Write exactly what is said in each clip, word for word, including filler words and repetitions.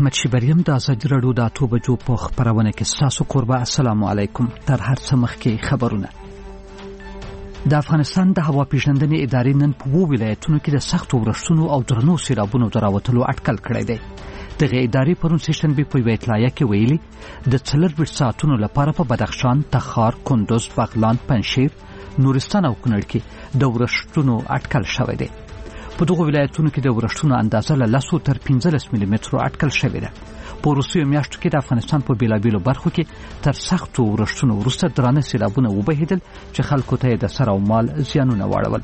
احمد شیبریم د ازادي راډیو د اته بجو په خبرونه کې ستاسو قربا. السلام علیکم. تر هر څه مخکې خبرونه. د افغانستان د هوا پیژندنې ادارې نن په وو ولایتونو کې د سختو ورښتونو او درنو سیلابونو د راوتلو اټکل کړی دی. دغه ادارې پرون سیشنبه په یوه اطلاعیه کې ویلي د څلور ساعتونو لپاره په بدخشان، تخار، کندوز، بغلان، پنجشیر، نورستان او کونړ کې د ورښتونو اټکل شوی دی. په دغه ولایتونو کې د ورښتونو اندازه له لسو تر پنځلس ملي مترو اټکل شوې ده. په وروستیو میاشتو کې د افغانستان په بیلابیلو برخو کې تر سختو ورښتونو وروسته درانه سیلابونه وبهېدل چې خلکو ته د سر او مال زیانونه واړول.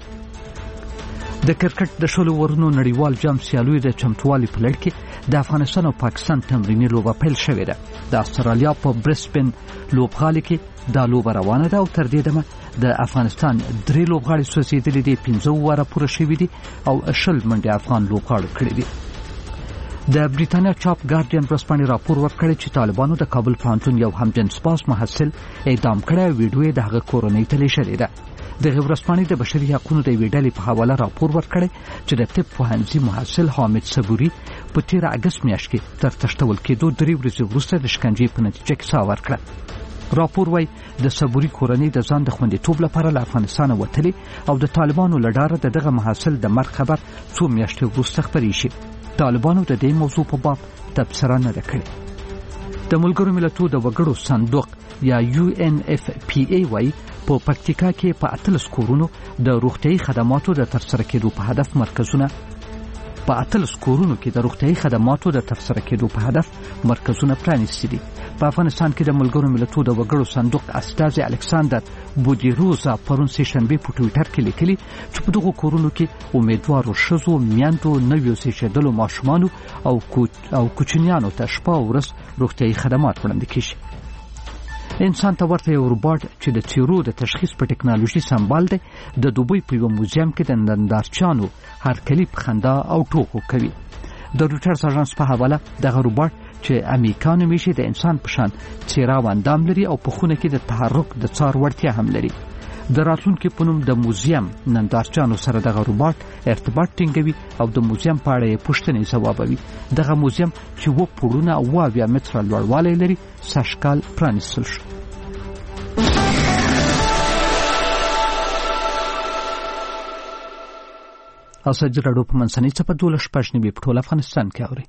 د کرکټ د شلو ورونو نړیوال جام سیالیو د چمتووالي په لړ کې د افغانستان او پاکستان تمریني لوبه پیل شوې ده. د استرالیا په برسبن لوبغالي کې دا لوبه روانه ده او تر دې دمه د افغانستان درې لوبغاړي سوځېدلي دي، پنځه واره پوره شوي دي او شل منډې افغان لوبغاړو کړي دي. د بریتانیا چاپ ګارډین ورځپاڼې راپور ورکړی چې طالبانو د کابل پوهنتون یو همجنسباز محصل اعدام کړی او ویډیو یې د هغه کورنۍ ته لیږلې ده. دغه ورځپاڼې د بشري حقوقو د یوې ډلې په حواله راپور ورکړی چې د طب پوهنځي محصل حامد صبوري په تېره اګست میاشت کې تر تښتول کېدو درې ورځې وروسته د شکنجې په نتیجه کې ساه ورکړه. راپور وايي د صبوري کورنۍ د ځان د خوندیتوب لپاره له افغانستانه وتلي او د طالبانو له ډاره د دغه محصل د مرګ خبر څو میاشتې وروسته خپرې شي. طالبانو د دې موضوع په باب تبصره نه ده کړې. د ملګرو ملتونو د وګړو صندوق یا یو ان اف پی ای وايي په پکتیکا کې په اتلس کورونو د روغتیايي خدماتو د ترسره کېدو په هدف مرکزونه په اتلس کورونو کې د روغتیايي خدماتو د ترسره کېدو په هدف مرکزونه پرانیستي دي. په افغانستان کې د ملګرو ملتونو د وګړو صندوق استازي الکساندر بودیروزا پرون سیشنبه په ټویټر کې لیکلي چې په دغو کورونو کې امیدوارو ښځو، میندو، نویو زیږېدلو ماشومانو او او کوچنیانو ته شپه او ورځ روغتیايي خدمات وړاندې کیږي. انسان ته ورته یو روباټ چې د څیرو د تشخیص په ټکنالوژي سمبال دی د دوبۍ په یو موزیم کې د نندارچیانو هرکلي په خندا او ټوکو کوي. د رویټرز اژانس په حواله دغه روباټ چې امیکا نومیږي د انسان په شان څیره او اندام لري او په خونه کې د تحرک د څار وړتیا هم لري. د راتلونکي په نوم د موزیم نندارچیانو سره دغه روباټ ارتباط ټینګوي او د موزیم په اړه یې پوښتنې ځوابوي. دغه موزیم چې اووه پوړونه او اووه اویا متره لوړوالی لري سږکال پرانیستل شو. ازادي راډیو په منځنۍ څپه دولس شپږ نوي په ټول افغانستان کې اوري.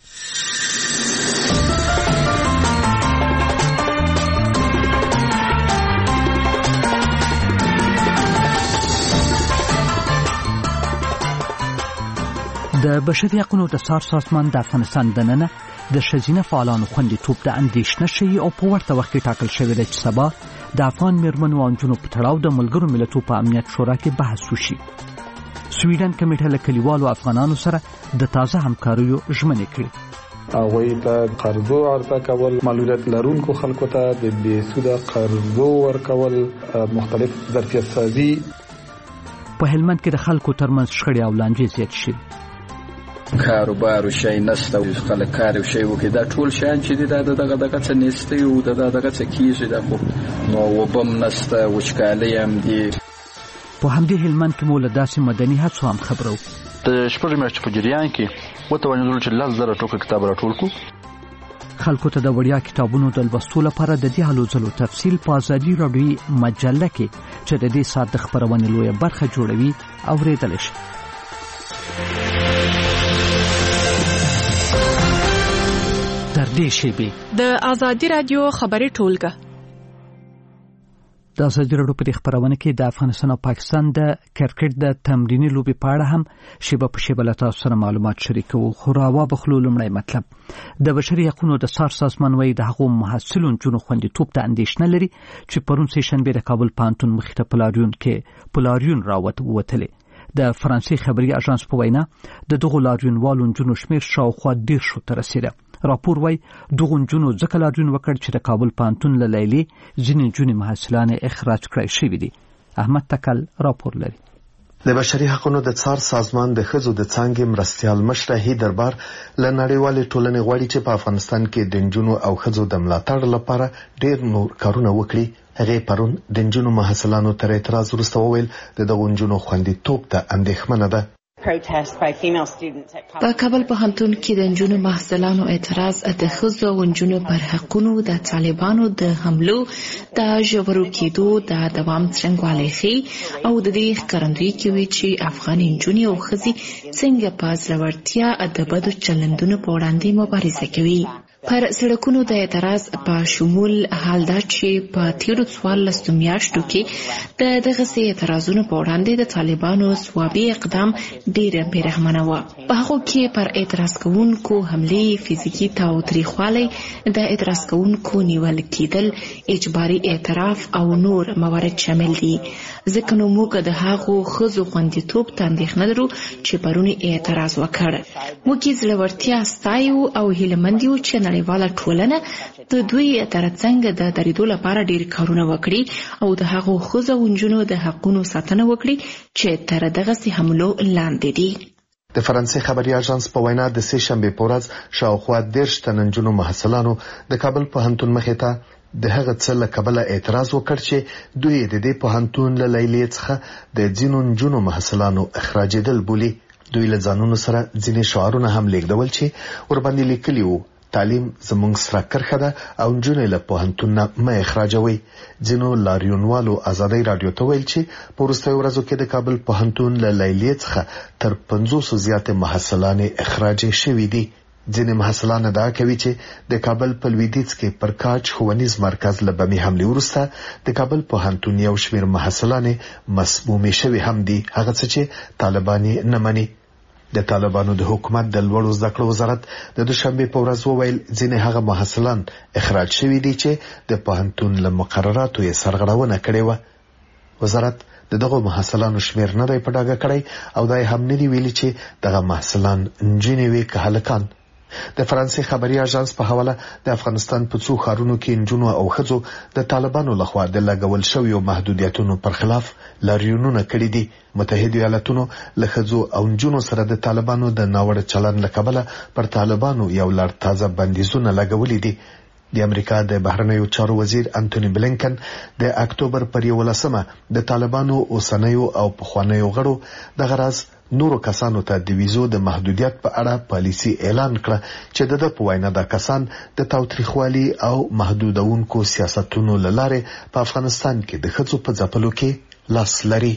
د بشري حقوقو د څار سازمان د افغانستان دننه د ښځینه فعالانو خوندیتوب د اندېښنه شوي او په ورته وخت کې ټاکل شوی دی چې سبا د افغان میرمنو او نجونو په تړاو د ملګرو ملتونو په امنیت شورا کې بحث وشي. سویډن کمیټه له کلیوالو افغانانو سره د تازه همکاریو ژمنې کړې. هغوی ته قرضو عرضه کول، معلولیت لرونکو خلکو ته د بې سوده قرضو ورکول، مختلف ظرفیت سازي. په هلمند کې د خلکو ترمنځ شخړې او لانجې زیات شي. کاروبار شي نسته او خلک کار شي وکي دا ټول شان چې دا دغه دغه څه نسته او دا دغه څه کیږي دا خو نو وبم نسته وچکالي هم دي. په همدې هلمند کې مو له داسې مدني هڅو هم خبرو. د شپږ میاشتې په جریان کې وتوانېدلو چې لس زره ټوکه کتاب راټول کړو. خلکو ته د وړیا کتابونو د لوستلو لپاره د دې هلو ځلو تفصیل په ازادي راډیوي مجله کې چې د دې ساعت د خپرونې لویه برخه جوړوي اورېدلی شي. تر دې شیبې د ازادي راډیو خبري ټولګه. د ازادي راډیو په خبرونه کې د افغانستان او پاکستان د کرکټ د تمریني لوبې په اړه هم شیبه په شیبه له تاسو سره معلومات شریکوو. خو راوا بخلو لمړی مطلب د بشري حقوقو د څار سازمان وايي د هغو محصلونو جنو خوندیتوب ته اندېښنه لري چې پرون سیشنبه د کابل پوهنتون مخې ته پلاریون کې پلاریون راوت وتلې. د فرانسې خبري اژانس په وینا د دغو لاریونوالو جنو شمیر شاوخوا ډیر شو تر رسیده. راپور وايي دغه جنو ځکه لاریون وکړ چې د کابل پوهنتون له لیلې ځینې جنې محصلان اخراج کړای شوي دي. احمد تکل راپور لري. د بشري حقوقو د څار سازمان د ښځو د څانګې مرستیال مشره هی دربار له نړیوالې ټولنې غواړي چې په افغانستان کې د نجونو او ښځو د ملاتړ لپاره ډېر نور کارونه وکړي. هغه پرون د نجونو محصلانو تر اعتراض وروسته وویل د دغو نجونو خوندیتوب ته اندېښمنه ده. په کابل پوهنتون کې د نجونو محصلانو اعتراض د ښځو او نجونو پر حقونو د طالبانو د حملو د ژورو کېدو د دوام څرنګوالی ښیي او د دې ښکارندویي کوي چې افغاني نجونې او ښځې څنګه په زړورتیا د بدو چلندونو په وړاندې مبارزه کوي. پر سړکونو د اعتراض په شمول حال دا چې په تیرو څوارلسو میاشتو کې د دغسې اعتراضونو په وړاندې د طالبانو ځوابي اقدام ډېره بېرحمانه وه. په هغو کې پر اعتراض کوونکو حملې، فزیکي تاوتریخوالی، د اعتراض کوونکو نیول کېدل، اجباري اعتراف او نور موارد شامل دي. ځکه نو موږ د هغو ښځو خوندیتوب ته اندېښنه لرو چې پرون اعتراض وکړ. موږ یې زړورتیا ستایو او هیلهمند یو چې نړیواله ټولنه د دوی ترڅنګ د درېدو لپاره ډېر کارونه وکړي او د هغو ښځو او نجونو د حقونو ساتنه وکړي چې تر دغسې حملو لاندې دي. د فرانسې خبري اژانس په وینا د سې شنبې په ورځ شاوخوا دېرش تنه نجونو محصلانو د کابل پوهنتون مخې ته د هغه څه له کبله اعتراض وکړ چې دوی د دې پوهنتون له لیلیې څخه د ځینو نجونو محصلانو اخراجېدل بولي. دوی له ځانونو سره ځینې شعارونه هم لیږدول چې ورباندې لیکلي وو: تعلیم زموږ سره کرښه ده او نجونې له پوهنتون نه مه اخراجوئ. ځینو لاریونوالو ازادۍ راډیو ته ویل چې په وروستیو ورځو کې د کابل پوهنتون له لیلیې څخه تر پنځوسو زیاتې محصلانې اخراج شوي دي. ځینې محصلان ادعا کوي چې د کابل په لویدیځ کې پر کاج ښوونیز مرکز له بمي حملې وروسته د کابل پوهنتون یو شمېر محصلانې مسمومې شوي هم دي، هغه څه چې طالبان یې نه مني. د طالبانو د حکومت د لوړو زده کړو وزارت د دوشنبې په ورځ وویل ځینې هغه محصلان اخراج شوي دي چې د پوهنتون له مقرراتو یې سرغړونه کړې وه. وزارت د دغو محصلانو شمېر نه دی په ډاګه کړی او دا یې هم نه دي ویلي چې دغه محصلان نجونې وي که هلکان. د فرانسې خبري اژانس په حواله د افغانستان په څو ښارونو کې نجونو او ښځو د طالبانو لخوا د لګول شویو محدودیتونو پر خلاف لاریونونه کړي دي. متحده ایالاتونو له ښځو او نجونو سره د طالبانو د ناوړه چلند له کبله پر طالبانو یو لړ تازه بندیزونه لګولي دي. د امریکا د بهرنیو چارو وزیر انټونی بلینکن د اکتوبر پر یولسمه د طالبانو اوسنیو او پخوانیو غړو دغه راز نورو کسانو ته د ویزو د محدودیت په اړه پالیسي اعلان کړه چې د ده په وینا دا کسان د تاوتریخوالي او محدودونکو سیاستونو له لارې په افغانستان کې د ښځو په ځپلو کې لاس لري.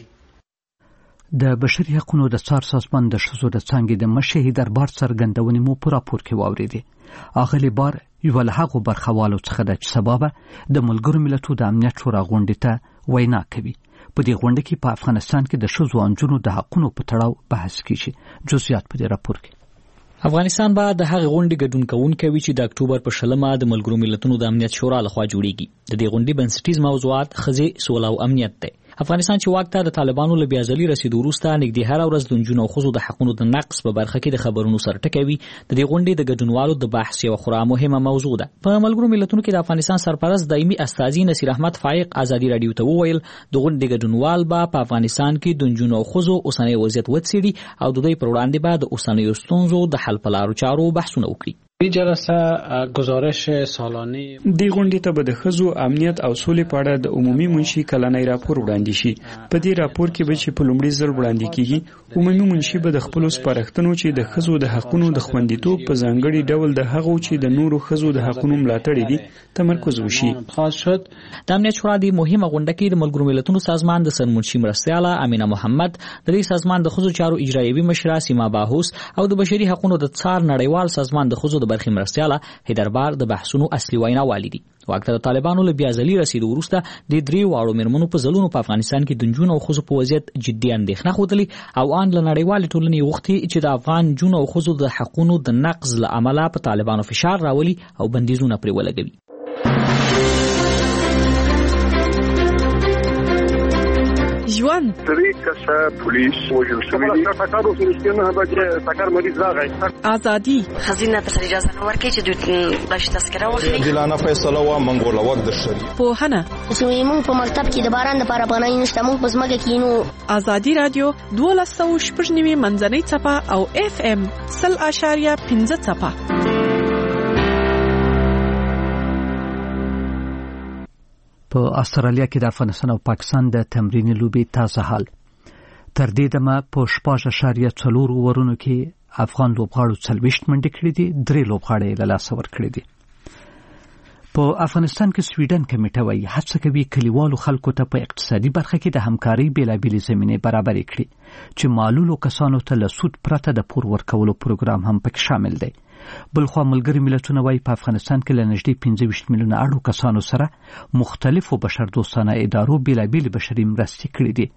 د بشري حقوقو د څار سازمان د ښځو د څانګې د مشر دربار څرګندونې مو په راپور کې واورېدې. اغلې بار یو له هغو برخوالو څخه ده چې سبب د ملګرو ملتونو د امنیت شورا غونډې ته وینا کوي. په دې غونډه کې په افغانستان کې د ښځو او نجونو د حقونو په تړاو بحث کیږي. جزئیات په دې راپور کې. افغانستان به د هغې غونډې ګډون کوونکی وي چې د اکتوبر په شلمه د ملګرو ملتونو د امنیت شورا لخوا جوړیږي. د دې غونډې بنسټیز موضوعات ښځې، سوله او امنیت دی. افغانستان چې واک ته د طالبانو له بیازلي رسیدو وروسته نږدې هره ورځ د نجونو او ښځو د حقونو د نقض په برخه کې د خبرونو سر ټکوي. د دې غونډې د ګډونوالو د بحث یوه خورا مهمه موضوع ده. په ملګرو ملتونو کې د افغانستان سرپرست دایمي استازي نصیر احمد فایق ازادي راډیو ته وویل د غونډې ګډونوال به په افغانستان کې د نجونو او ښځو اوسنی وضعیت وڅېړي او د دوی پر وړاندې به د اوسنیو ستونزو د حل په لارو چارو بحثونه وکړي. این جلسه گزارش سالانه دی غونډې ته به د ښځو امنیت او سولې په اړه د عمومي منشي کلنی راپور وړاندې شي. په دې راپور کې به چې په لومړي ځل وړاندې کیږي، عمومي منشي به د خپلو سپارښتنو چې د ښځو د حقونو د خوندیتوب په ځانګړي ډول د هغو چې د نورو ښځو د حقونو ملاتړ دي تمرکز وشي. د امنیت شورا د مهمه غونډه کې د ملګرو ملتونو سازمان د سرمنشي مرستیاله امینه محمد، د دې سازمان د ښځو چارو اجرایوي مشره سیما باهوس او د بشري حقونو د څار نړیوال سازمان د ښځو برخې مرستیاله هیدربار د بحثونو اصلي ویناوالي دي. واک ته د طالبانو له بیازلي رسیدو وروسته د دریو واړو میرمنو په ځلونو په افغانستان کې د نجونو او ښځو په وضعیت جدي اندېښنه ښودلې او ان له نړیوالې ټولنې غوښتي چې د افغان نجونو او ښځو د حقونو د نقض له امله په طالبانو فشار راولي او بندیزونه پرې ولګوي. ژوند درې کسه پولیس وژل شوي دي. ټکر وشو نه به ټکر مریض راغی. ازادي خزینه ته اجازه نه ورکړي چې دوی بش تذکره واخلي. عادلانه فیصله و منګول وخت د شری. پوهنه چې موږ په مکتب کې د باران لپاره افغانۍ نشته، موږ په ځمکه کې نو. ازادي رادیو دولس سوه شپږ نوي منځنۍ څپه او اف ام سل اشاریه پنځه څپه. په استرالیا کې د افغانستان او پاکستان د تمریني لوبې تازه حال. تر دې دمه په شپږ اعشاریه څلور اورونو کې افغان لوبغاړو څلوېښت منډې کړې دي، درې لوبغاړي له لاسه ورکړي دي. په افغانستان کې سویډن کمیټه وايي هڅه کوي کلیوالو خلکو ته په اقتصادي برخه کې د همکارۍ بېلابېلې زمینې برابرې کړي چې معلولو کسانو ته له سود پرته د پور ورکولو پروګرام هم پکې شامل دی. بلخوا ملګري ملتونه وايي په افغانستان کې له نږدې پنځه ویشت میلیونه اړو کسانو سره مختلفو بشردوستانه ادارو بېلابېلې بشري مرستې کړې دي.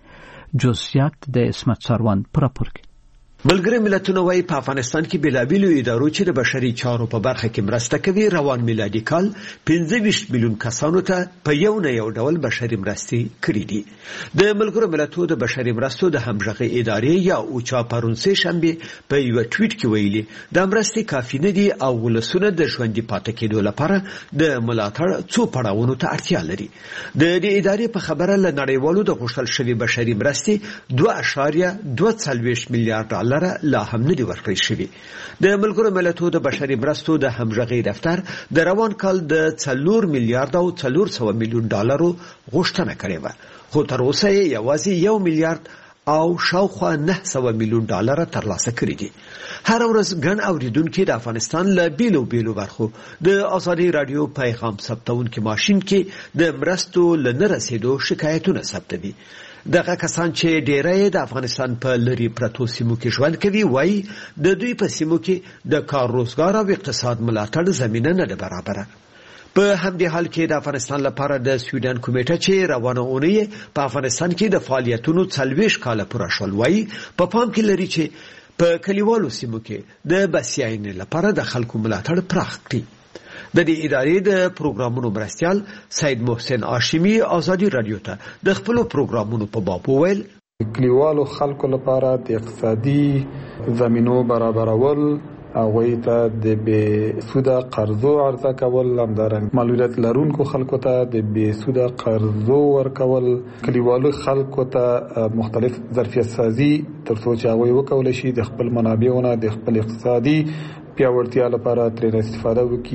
جزئیات د اسمت ساروان په راپور کې. ملګري ملتونه وايي په افغانستان کې بېلابېلو ادارو چې د بشري چارو په برخه کې مرسته کوي روان میلادي کال پنځه ویشت میلیون کسانو ته په یو نه یو ډول بشري مرستې کړې دي. د ملګرو ملتونو د بشري مرستو د همغږي ادارې یا اوچا پرون سه شنبه په یو ټویټ کې ویلي د مرستې کافي نه دي او ولسونه د ژوندۍ پاتې کېدو لپاره د ملاتړ څو پړاوونو ته اړتیا لري. د دې ادارې په خبره له نړیوالو د غوښتل شوی بشري مرستې دوه اعشاریه دوه څلوېښت میلیارډ ډالر لا هم نه دی ورکړی شوی. د ملګرو ملتونو د بشري مرستو د همغږي دفتر د روان کال د څلور میلیارډ او څلور سوه میلیون ډالرو غوښتنه کړې وه، خو تر اوسه یې یوازې یو میلیارډ او شاوخوا نه سوه میلیون ډالر ترلاسه کړي دي. هر ورځ ګڼ اوریدونکي د افغانستان له بیلو بیلو برخو د ازادي رادیو پیغام ثبتونکي ماشین کې د مرستو له نه رسیدو شکایتونه ثبتوي. دغه کسان چې ډیری د افغانستان په لري پرتو سیمو کې ژوند کوي وایي د دوی په سیمو کې د کار روزګار او اقتصاد ملاتړ زمینه نه ده برابره. په همدې حال کې د افغانستان لپاره د سویډن کمیټه چې روانه اونۍ په افغانستان کې د فعالیتونو څلوېښت کاله پوره شول وایي په پام کې لري چې په کلیوالو سیمو کې د بسیاینې لپاره د خلکو ملاتړ پراخ کړي. د دې ادارې د پروګرامونو مرستیال سید محسن هاشمي ازادي رادیو ته د خپل پروګرامونو په باب وویل کلیوالو خلکو لپاره د اقتصادي زمینو برابرول او ته د بې سوده قرضو عرضه کول، همدارنګه معلولیت لرونکو خلکو ته د بې سوده قرضو ورکول، کلیوالو خلکو ته مختلف ظرفیت سازي ترڅو چې هغوی وکولی شي د خپل منابعونو د خپل اقتصادي پیاوړتیا لپاره ترې استفاده وکړي.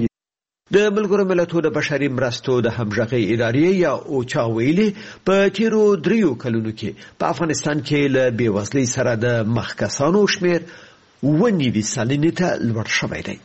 د ملګرو ملتونو د بشري مرستو د همغږي ادارې یا اوچا ویلي په تیرو دریو کلونو کې په افغانستان کې له بېوزلۍ سره د مخ کسانو شمېر اووه نوي سلنې ته لوړ شوی دی.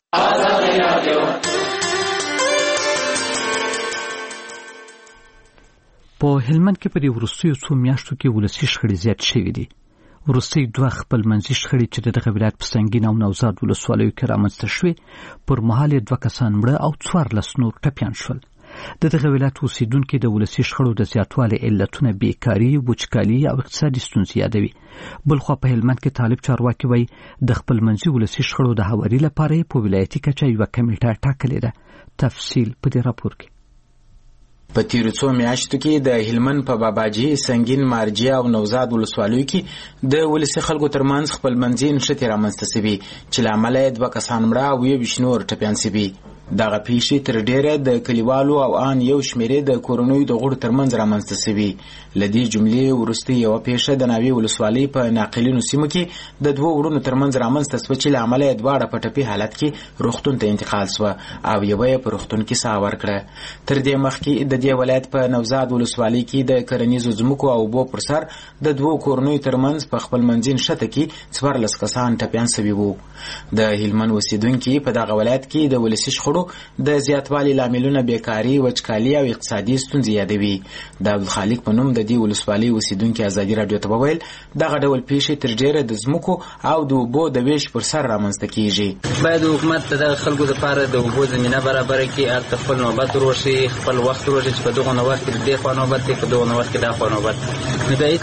په هلمند کې په دې وروستیو څو میاشتو کې ولسي شخړې زیات شوي دي. وروستي دوه خپلمنځي شخړې چې د دغه ولایت په سنګین او نوزاد ولسوالیو کې رامنځته شوې پر مهال یې دوه کسان مړه او څوارلس نور ټپیان شول. د دغه ولایت اوسیدونکي د ولسي شخړو د زیاتوالي علتونه بیکاري، وچکالي او اقتصادي ستونزې یادوي. بلخوا په هلمند کې طالب چارواکي وایي د خپلمنځي ولسي شخړو د هواري لپاره یې په ولایتي کچه یوه کمیټه ټاکلې ده. تفصیل په دې راپور کې. په تیرو څو میاشتو کې د هلمند په باباجي، سنگین، مارجه او نوزاد ولسوالیو کې د ولسي خلکو ترمنځ خپلمنځي نښتې رامنځته سوي چې له امله یې دوه کسان مړه او یو ویشت نور ټپیان سوي. دغه پیښې تر ډیره د کلیوالو او ان یو شمیرې د کورونوي د غړو ترمنځ رامنځته سوي. له دې جملې وروسته یو پیښه د ناوې ولسوالۍ په ناقلینو سیمو کې د دوه ورونو ترمنځ رامنځته سوه چې له امله یې دواړه په ټپي حالت کې روغتون ته انتقال سوه او یوه یې په روغتون کې ساه ورکړه. تر دې مخکې د دې ولایت په نوزاد ولسوالۍ کې د کرنیزو ځمکو او اوبو پر سر د دوو کورنیو ترمنځ په خپلمنځي نښته کې څوارلس کسان ټپیان سوي وو. د هلمند اوسیدونکي په دغه ولایت کې د ولسي شخړو د زیاتوالي لاملونه بیکاري، وچکالي او اقتصادي ستونزې یادوي. د عبدالخالق په نوم د دې ولسوالۍ اوسیدونکي ازادي راډیو ته وویل دغه ډول پیښې تر ډیره د ځمکو او د اوبو د ویش پر سر رامنځته کیږي. باید حکومت د دغه خلکو لپاره د اوبو زمینه برابره کړي، هلته خپل نوبت وروښي، خپل وخت وروښي چې په دغه نوبت کې دې خوا نوبت دی، په دغه نوبت کې دا خوا نوبت. نو د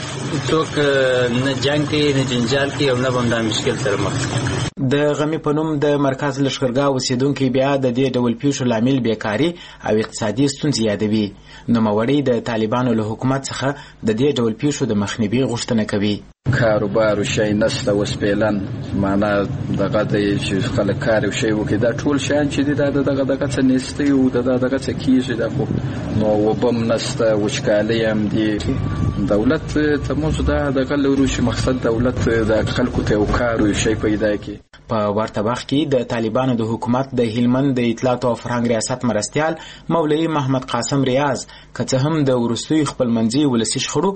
هېڅ نه جنګ کوي، نه جنجال کوي او نه به هم دا مشکل سره مخ کوي. د غمي په نوم د مرکز لښکرګاه اوسیدونکي بیا د دې ډول پیښو لامل بیکاري او اقتصادي ستونزې یادوي. نوموړی د طالبانو له حکومت څخه د دې ډول پیښو د مخنیوي غوښتنه کوي. کاروبار شي نسته اوس پیلن معنا دغه د چې خلک کار او شی وکړي دا ټول شیان چې دا دغه دغه څه نسته او دغه دغه څه کیږي دا خو نو وبم نسته وچکالي هم دي. دولت ته موږ دا دغه لورو چې مقصد دولت د خلکو ته کار او شی پیدا کړي. په ورته وخت کې د طالبانو د حکومت د هلمند د اطلاعات او فرهنګ ریاست مرستیال مولوي محمد قاسم ریاض که څه هم د وروستیو خپلمنځي ولسي شخړو